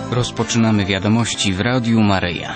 Rozpoczynamy wiadomości w Radiu Maryja.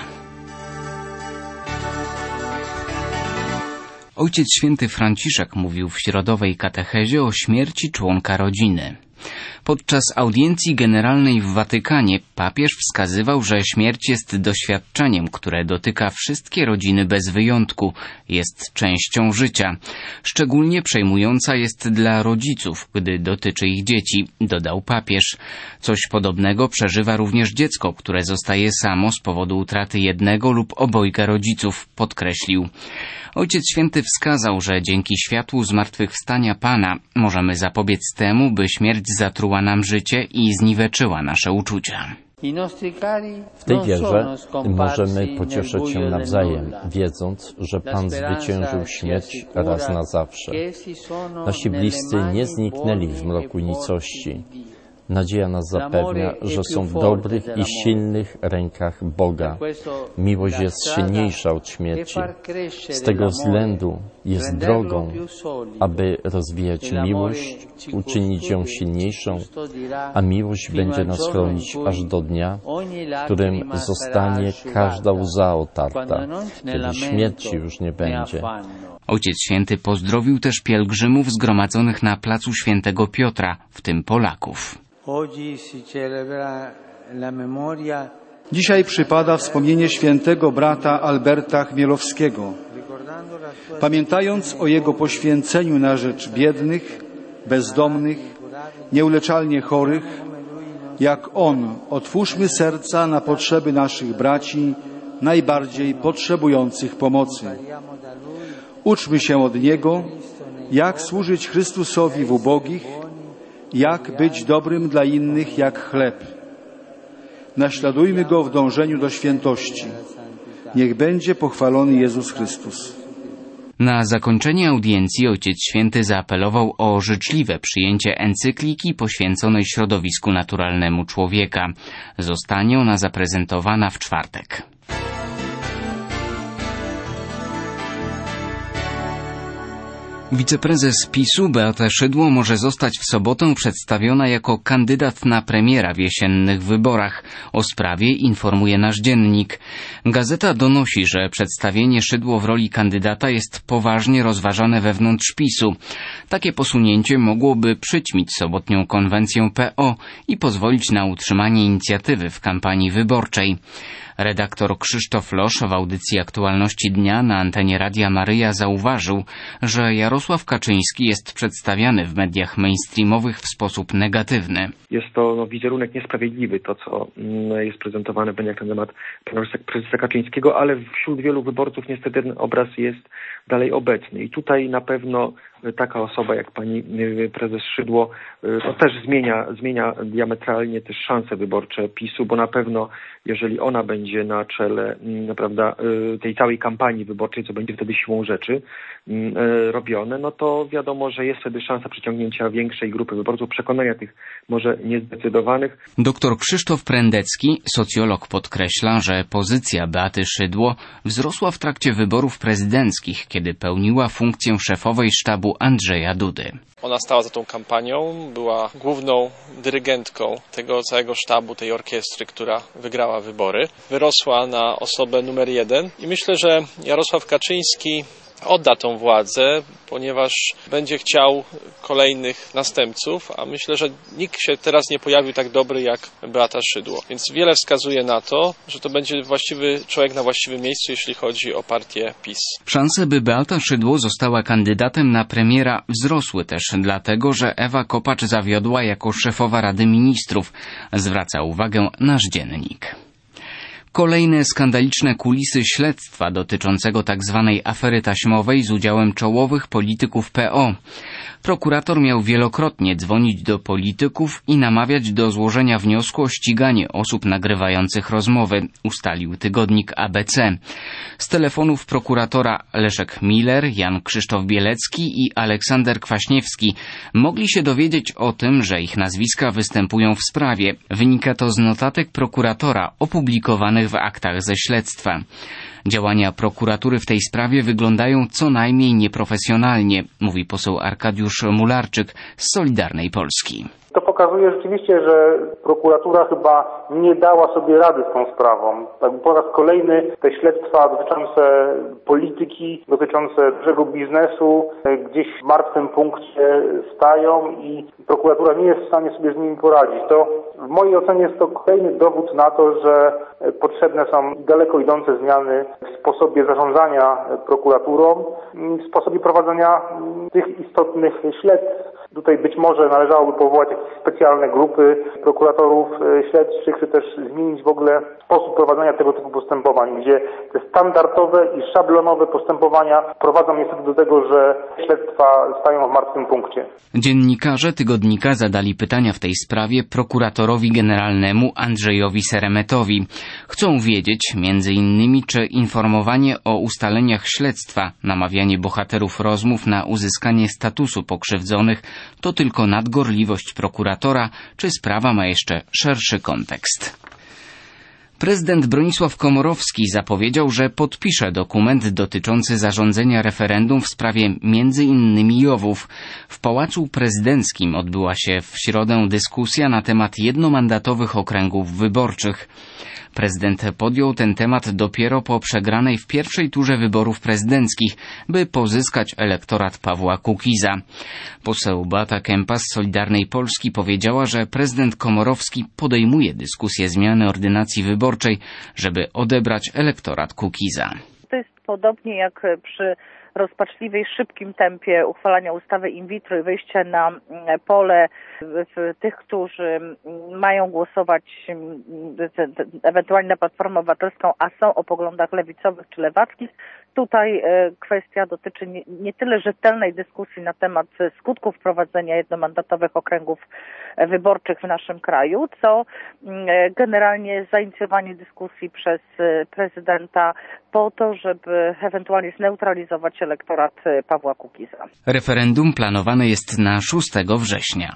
Ojciec Święty Franciszek mówił w środowej katechezie o śmierci członka rodziny. Podczas audiencji generalnej w Watykanie papież wskazywał, że śmierć jest doświadczeniem, które dotyka wszystkie rodziny bez wyjątku, jest częścią życia. Szczególnie przejmująca jest dla rodziców, gdy dotyczy ich dzieci, dodał papież. Coś podobnego przeżywa również dziecko, które zostaje samo z powodu utraty jednego lub obojga rodziców, podkreślił. Ojciec Święty wskazał, że dzięki światłu zmartwychwstania Pana możemy zapobiec temu, by śmierć zatruła nam życie i zniweczyła nasze uczucia. W tej wierze możemy pocieszyć się nawzajem, wiedząc, że Pan zwyciężył śmierć raz na zawsze. Nasi bliscy nie zniknęli w mroku nicości. Nadzieja nas zapewnia, że są w dobrych i silnych rękach Boga. Miłość jest silniejsza od śmierci. Z tego względu jest drogą, aby rozwijać miłość, uczynić ją silniejszą, a miłość będzie nas chronić aż do dnia, w którym zostanie każda łza otarta, kiedy śmierci już nie będzie. Ojciec Święty pozdrowił też pielgrzymów zgromadzonych na placu Świętego Piotra, w tym Polaków. Dzisiaj przypada wspomnienie świętego brata Alberta Chmielowskiego. Pamiętając o jego poświęceniu na rzecz biednych, bezdomnych, nieuleczalnie chorych, jak on, otwórzmy serca na potrzeby naszych braci, najbardziej potrzebujących pomocy. Uczmy się od niego, jak służyć Chrystusowi w ubogich, jak być dobrym dla innych jak chleb. Naśladujmy Go w dążeniu do świętości. Niech będzie pochwalony Jezus Chrystus. Na zakończenie audiencji Ojciec Święty zaapelował o życzliwe przyjęcie encykliki poświęconej środowisku naturalnemu człowieka. Zostanie ona zaprezentowana w czwartek. Wiceprezes PiS-u Beata Szydło może zostać w sobotę przedstawiona jako kandydat na premiera w jesiennych wyborach. O sprawie informuje nasz dziennik. Gazeta donosi, że przedstawienie Szydło w roli kandydata jest poważnie rozważane wewnątrz PiS-u. Takie posunięcie mogłoby przyćmić sobotnią konwencję PO i pozwolić na utrzymanie inicjatywy w kampanii wyborczej. Redaktor Krzysztof Losz w audycji Aktualności Dnia na antenie Radia Maryja zauważył, że Jarosław Kaczyński jest przedstawiany w mediach mainstreamowych w sposób negatywny. Jest to wizerunek niesprawiedliwy, to co jest prezentowane w mediach na temat prezesa Kaczyńskiego, ale wśród wielu wyborców niestety ten obraz jest dalej obecny. I tutaj na pewno taka osoba jak pani prezes Szydło to też zmienia diametralnie też szanse wyborcze PiS-u, bo na pewno jeżeli ona będzie na czele prawda, tej całej kampanii wyborczej, co będzie wtedy siłą rzeczy robione, no to wiadomo, że jest wtedy szansa przyciągnięcia większej grupy wyborców, przekonania tych może niezdecydowanych. Doktor Krzysztof Prendecki, socjolog, podkreśla, że pozycja Beaty Szydło wzrosła w trakcie wyborów prezydenckich, kiedy pełniła funkcję szefowej sztabu Andrzeja Dudy. Ona stała za tą kampanią, była główną dyrygentką tego całego sztabu, tej orkiestry, która wygrała wybory. Wyrosła na osobę numer 1 i myślę, że Jarosław Kaczyński odda tą władzę, ponieważ będzie chciał kolejnych następców, a myślę, że nikt się teraz nie pojawił tak dobry jak Beata Szydło. Więc wiele wskazuje na to, że to będzie właściwy człowiek na właściwym miejscu, jeśli chodzi o partię PiS. Szanse, by Beata Szydło została kandydatem na premiera, wzrosły też dlatego, że Ewa Kopacz zawiodła jako szefowa Rady Ministrów, zwraca uwagę nasz dziennik. Kolejne skandaliczne kulisy śledztwa dotyczącego tzw. afery taśmowej z udziałem czołowych polityków PO. Prokurator miał wielokrotnie dzwonić do polityków i namawiać do złożenia wniosku o ściganie osób nagrywających rozmowy, ustalił tygodnik ABC. Z telefonów prokuratora Leszek Miller, Jan Krzysztof Bielecki i Aleksander Kwaśniewski mogli się dowiedzieć o tym, że ich nazwiska występują w sprawie. Wynika to z notatek prokuratora opublikowanych w aktach ze śledztwa. Działania prokuratury w tej sprawie wyglądają co najmniej nieprofesjonalnie, mówi poseł Arkadiusz Mularczyk z Solidarnej Polski. To pokazuje rzeczywiście, że prokuratura chyba nie dała sobie rady z tą sprawą. Po raz kolejny te śledztwa dotyczące polityki, dotyczące dużego biznesu gdzieś w martwym punkcie stają i prokuratura nie jest w stanie sobie z nimi poradzić. To w mojej ocenie jest to kolejny dowód na to, że potrzebne są daleko idące zmiany w sposobie zarządzania prokuraturą, w sposobie prowadzenia tych istotnych śledztw. Tutaj być może należałoby powołać jakieś specjalne grupy prokuratorów śledczych, czy też zmienić w ogóle sposób prowadzenia tego typu postępowań, gdzie te standardowe i szablonowe postępowania prowadzą niestety do tego, że śledztwa stają w martwym punkcie. Dziennikarze tygodnika zadali pytania w tej sprawie prokuratorowi generalnemu Andrzejowi Seremetowi. Chcą wiedzieć między innymi, czy informowanie o ustaleniach śledztwa, namawianie bohaterów rozmów na uzyskanie statusu pokrzywdzonych to tylko nadgorliwość prokuratora, czy sprawa ma jeszcze szerszy kontekst. Prezydent Bronisław Komorowski zapowiedział, że podpisze dokument dotyczący zarządzenia referendum w sprawie m.in. JOW-ów. W Pałacu Prezydenckim odbyła się w środę dyskusja na temat jednomandatowych okręgów wyborczych. Prezydent podjął ten temat dopiero po przegranej w pierwszej turze wyborów prezydenckich, by pozyskać elektorat Pawła Kukiza. Poseł Beata Kempa z Solidarnej Polski powiedziała, że prezydent Komorowski podejmuje dyskusję zmiany ordynacji wyborczej, żeby odebrać elektorat Kukiza. To jest podobnie jak przy rozpaczliwej, szybkim tempie uchwalania ustawy in vitro i wyjścia na pole tych, którzy mają głosować ewentualnie na Platformę Obywatelską, a są o poglądach lewicowych czy lewackich. Tutaj kwestia dotyczy nie tyle rzetelnej dyskusji na temat skutków wprowadzenia jednomandatowych okręgów wyborczych w naszym kraju, co generalnie zainicjowanie dyskusji przez prezydenta po to, żeby ewentualnie zneutralizować elektorat Pawła Kukiza. Referendum planowane jest na 6 września.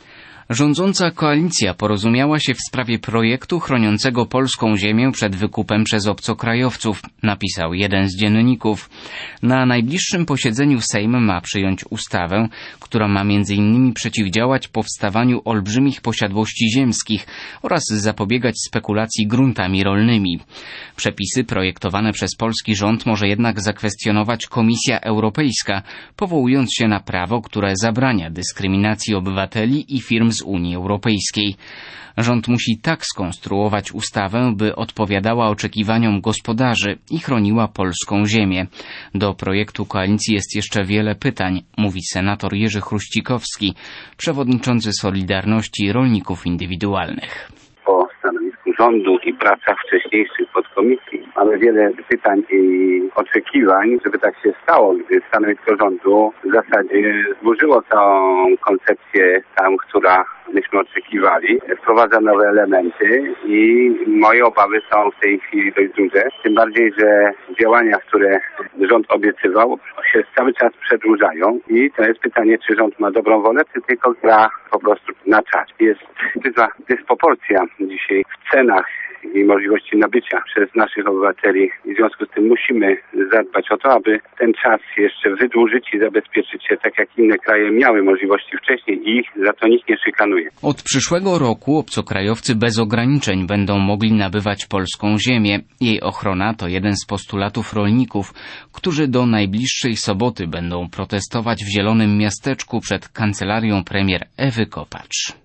Rządząca koalicja porozumiała się w sprawie projektu chroniącego polską ziemię przed wykupem przez obcokrajowców, napisał jeden z dzienników. Na najbliższym posiedzeniu Sejm ma przyjąć ustawę, która ma m.in. przeciwdziałać powstawaniu olbrzymich posiadłości ziemskich oraz zapobiegać spekulacji gruntami rolnymi. Przepisy projektowane przez polski rząd może jednak zakwestionować Komisja Europejska, powołując się na prawo, które zabrania dyskryminacji obywateli i firm z Unii Europejskiej. Rząd musi tak skonstruować ustawę, by odpowiadała oczekiwaniom gospodarzy i chroniła polską ziemię. Do projektu koalicji jest jeszcze wiele pytań, mówi senator Jerzy Chruścikowski, przewodniczący Solidarności Rolników Indywidualnych. Po stanowisku rządu i pracach wcześniejszych podkomisji mamy wiele pytań i oczekiwań, żeby tak się stało, gdy stanowisko rządu w zasadzie zburzyło całą koncepcję tam, która myśmy oczekiwali, wprowadza nowe elementy i moje obawy są w tej chwili dość duże. Tym bardziej, że działania, które rząd obiecywał, się cały czas przedłużają i to jest pytanie, czy rząd ma dobrą wolę, czy tylko gra po prostu na czas. Jest duża dysproporcja dzisiaj w cenach i możliwości nabycia przez naszych obywateli. I w związku z tym musimy zadbać o to, aby ten czas jeszcze wydłużyć i zabezpieczyć się tak, jak inne kraje miały możliwości wcześniej i ich za to nikt nie szykanuje. Od przyszłego roku obcokrajowcy bez ograniczeń będą mogli nabywać polską ziemię. Jej ochrona to jeden z postulatów rolników, którzy do najbliższej soboty będą protestować w Zielonym Miasteczku przed kancelarią premier Ewy Kopacz.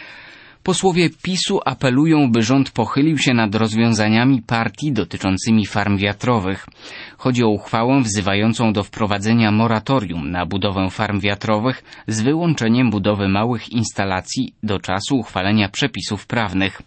Posłowie PiS-u apelują, by rząd pochylił się nad rozwiązaniami partii dotyczącymi farm wiatrowych. Chodzi o uchwałę wzywającą do wprowadzenia moratorium na budowę farm wiatrowych z wyłączeniem budowy małych instalacji do czasu uchwalenia przepisów prawnych.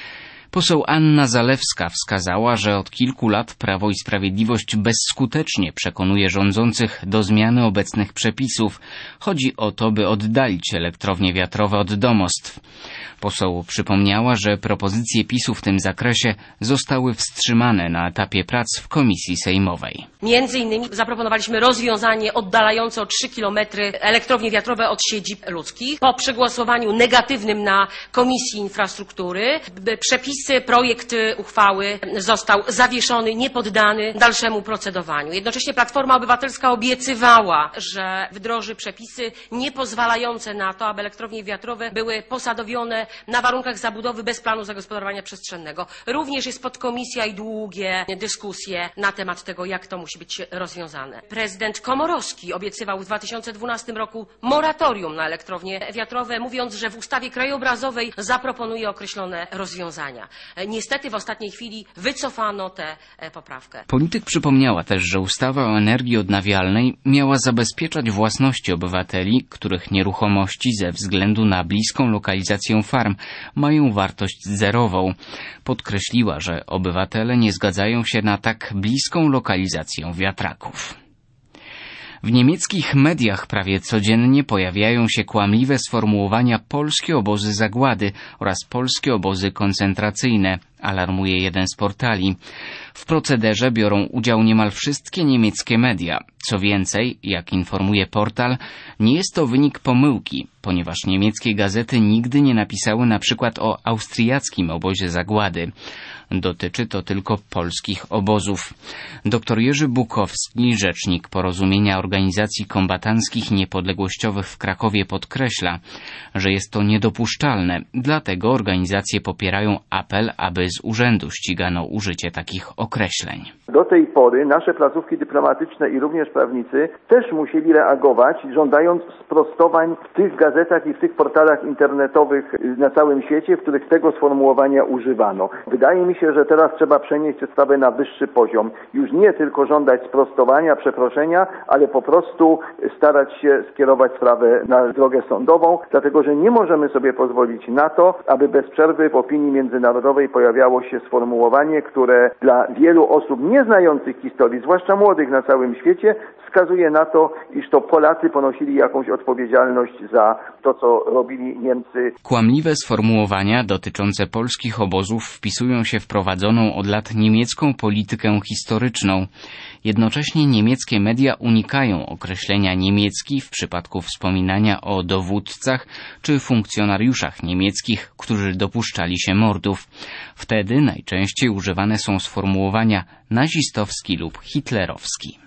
Poseł Anna Zalewska wskazała, że od kilku lat Prawo i Sprawiedliwość bezskutecznie przekonuje rządzących do zmiany obecnych przepisów. Chodzi o to, by oddalić elektrownie wiatrowe od domostw. Poseł przypomniała, że propozycje PiS-u w tym zakresie zostały wstrzymane na etapie prac w komisji sejmowej. Między innymi zaproponowaliśmy rozwiązanie oddalające o 3 km elektrownie wiatrowe od siedzib ludzkich. Po przegłosowaniu negatywnym na Komisji Infrastruktury przepisy przepisy, projekt uchwały został zawieszony, niepoddany dalszemu procedowaniu. Jednocześnie Platforma Obywatelska obiecywała, że wdroży przepisy niepozwalające na to, aby elektrownie wiatrowe były posadowione na warunkach zabudowy bez planu zagospodarowania przestrzennego. Również jest podkomisja i długie dyskusje na temat tego, jak to musi być rozwiązane. Prezydent Komorowski obiecywał w 2012 roku moratorium na elektrownie wiatrowe, mówiąc, że w ustawie krajobrazowej zaproponuje określone rozwiązania. Niestety w ostatniej chwili wycofano tę poprawkę. Polityk przypomniała też, że ustawa o energii odnawialnej miała zabezpieczać własności obywateli, których nieruchomości ze względu na bliską lokalizację farm mają wartość zerową. Podkreśliła, że obywatele nie zgadzają się na tak bliską lokalizację wiatraków. W niemieckich mediach prawie codziennie pojawiają się kłamliwe sformułowania polskie obozy zagłady oraz polskie obozy koncentracyjne, alarmuje jeden z portali. W procederze biorą udział niemal wszystkie niemieckie media. Co więcej, jak informuje portal, nie jest to wynik pomyłki, ponieważ niemieckie gazety nigdy nie napisały na przykład o austriackim obozie zagłady. Dotyczy to tylko polskich obozów. Dr Jerzy Bukowski, rzecznik Porozumienia Organizacji Kombatanckich Niepodległościowych w Krakowie, podkreśla, że jest to niedopuszczalne, dlatego organizacje popierają apel, aby z urzędu ścigano użycie takich określeń. Do tej pory nasze placówki dyplomatyczne i również prawnicy też musieli reagować, żądając sprostowań w tych gazetach i w tych portalach internetowych na całym świecie, w których tego sformułowania używano. Wydaje mi się, że teraz trzeba przenieść tę sprawę na wyższy poziom. Już nie tylko żądać sprostowania, przeproszenia, ale po prostu starać się skierować sprawę na drogę sądową, dlatego że nie możemy sobie pozwolić na to, aby bez przerwy w opinii międzynarodowej pojawiało się sformułowanie, które dla wielu osób nie znających historii, zwłaszcza młodych na całym świecie, wskazuje na to, iż to Polacy ponosili jakąś odpowiedzialność za to, co robili Niemcy. Kłamliwe sformułowania dotyczące polskich obozów wpisują się w prowadzoną od lat niemiecką politykę historyczną. Jednocześnie niemieckie media unikają określenia niemiecki w przypadku wspominania o dowódcach czy funkcjonariuszach niemieckich, którzy dopuszczali się mordów. Wtedy najczęściej używane są sformułowania nazistowski lub hitlerowski.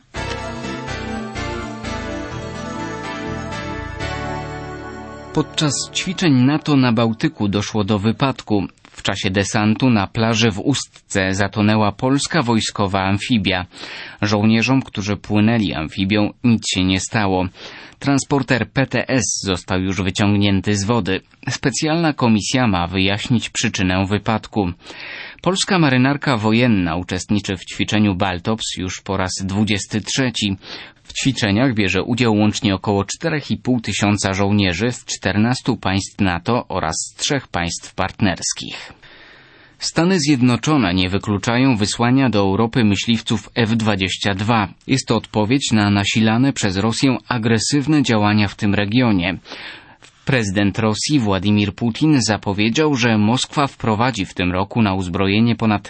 Podczas ćwiczeń NATO na Bałtyku doszło do wypadku. W czasie desantu na plaży w Ustce zatonęła polska wojskowa amfibia. Żołnierzom, którzy płynęli amfibią, nic się nie stało. Transporter PTS został już wyciągnięty z wody. Specjalna komisja ma wyjaśnić przyczynę wypadku. Polska marynarka wojenna uczestniczy w ćwiczeniu Baltops już po raz 23. W ćwiczeniach bierze udział łącznie około 4,5 tysiąca żołnierzy z 14 państw NATO oraz 3 państw partnerskich. Stany Zjednoczone nie wykluczają wysłania do Europy myśliwców F-22. Jest to odpowiedź na nasilane przez Rosję agresywne działania w tym regionie. Prezydent Rosji Władimir Putin zapowiedział, że Moskwa wprowadzi w tym roku na uzbrojenie ponad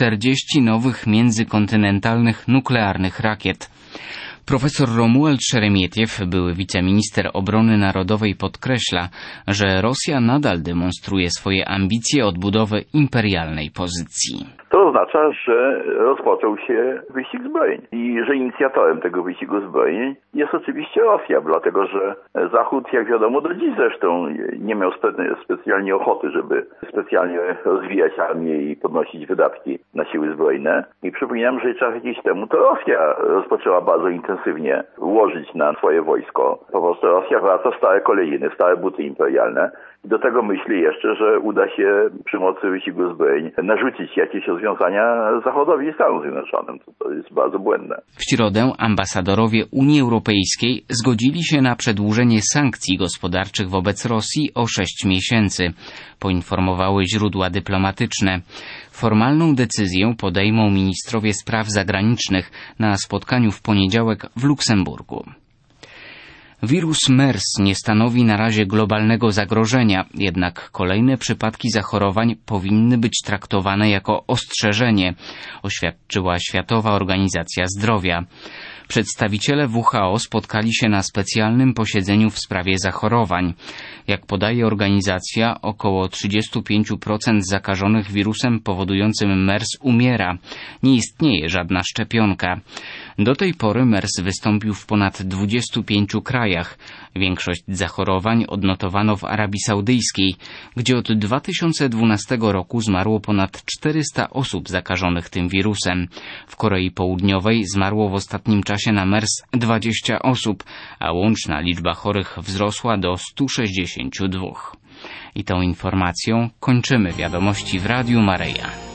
40 nowych międzykontynentalnych nuklearnych rakiet. Profesor Romuald Szeremietiew, były wiceminister obrony narodowej, podkreśla, że Rosja nadal demonstruje swoje ambicje odbudowy imperialnej pozycji. To oznacza, że rozpoczął się wyścig zbrojeń i że inicjatorem tego wyścigu zbrojeń jest oczywiście Rosja, dlatego że Zachód, jak wiadomo, do dziś zresztą nie miał specjalnie ochoty, żeby specjalnie rozwijać armię i podnosić wydatki na siły zbrojne. I przypominam, że czas jakiś temu to Rosja rozpoczęła bardzo intensywnie łożyć na swoje wojsko. Po prostu Rosja wraca w stare kolejny, stare buty imperialne. I do tego myśli jeszcze, że uda się przy mocy wyścigu zbrojeń narzucić jakieś rozwiązania Zachodowi i Stanom Zjednoczonym. To jest bardzo błędne. W środę ambasadorowie Unii Europejskiej zgodzili się na przedłużenie sankcji gospodarczych wobec Rosji o 6 miesięcy, poinformowały źródła dyplomatyczne. Formalną decyzję podejmą ministrowie spraw zagranicznych na spotkaniu w poniedziałek w Luksemburgu. Wirus MERS nie stanowi na razie globalnego zagrożenia, jednak kolejne przypadki zachorowań powinny być traktowane jako ostrzeżenie, oświadczyła Światowa Organizacja Zdrowia. Przedstawiciele WHO spotkali się na specjalnym posiedzeniu w sprawie zachorowań. Jak podaje organizacja, około 35% zakażonych wirusem powodującym MERS umiera. Nie istnieje żadna szczepionka. Do tej pory MERS wystąpił w ponad 25 krajach. Większość zachorowań odnotowano w Arabii Saudyjskiej, gdzie od 2012 roku zmarło ponad 400 osób zakażonych tym wirusem. W Korei Południowej zmarło w ostatnim czasie na MERS 20 osób, a łączna liczba chorych wzrosła do 162. I tą informacją kończymy wiadomości w Radiu Maryja.